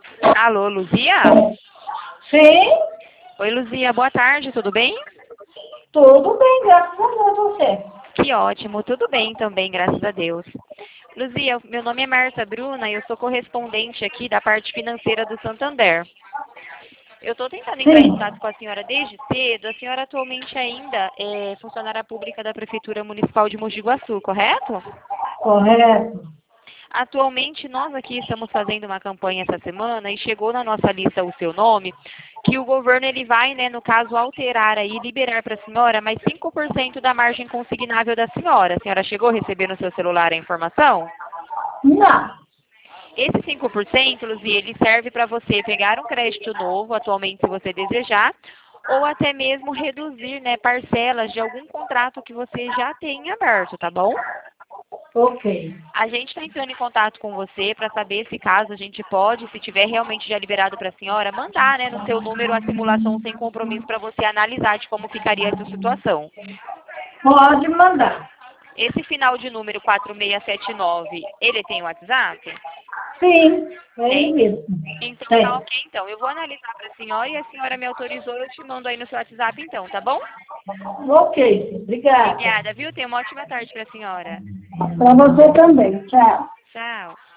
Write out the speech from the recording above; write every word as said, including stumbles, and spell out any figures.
Alô, Luzia? Sim, Oi, Luzia, boa tarde, tudo bem? tudo bem, graças a Deus, você. Que ótimo, tudo bem também, graças a Deus. Luzia, meu nome é Marta Bruna e eu sou correspondente aqui da parte financeira do Santander. Eu estou tentando entrar em Sim, contato com a senhora desde cedo. A senhora atualmente ainda é funcionária pública da Prefeitura Municipal de Mogi Guaçu, correto? correto. Atualmente, nós aqui estamos fazendo uma campanha essa semana e chegou na nossa lista o seu nome, que o governo ele vai, né, no caso, alterar aí, liberar para a senhora mais cinco por cento da margem consignável da senhora. A senhora chegou a receber no seu celular a informação? Não, Esse cinco por cento, Luzia, ele serve para você pegar um crédito novo, atualmente, se você desejar, ou até mesmo reduzir, né, parcelas de algum contrato que você já tenha aberto, tá bom? ok. A gente está entrando em contato com você para saber se caso a gente pode, se tiver realmente já liberado para a senhora, mandar, né, no seu número a simulação sem compromisso para você analisar de como ficaria essa situação. Pode mandar. Esse final de número quatro seis sete nove, ele tem WhatsApp? Sim, é ele Tem? mesmo. Então tá Tem. ok, então. Eu vou analisar para a senhora e a senhora me autorizou, eu te mando aí no seu WhatsApp então, tá bom? Ok, obrigada. Obrigada, viu? Tenha uma ótima tarde para a senhora. Para você também. Tchau. Tchau.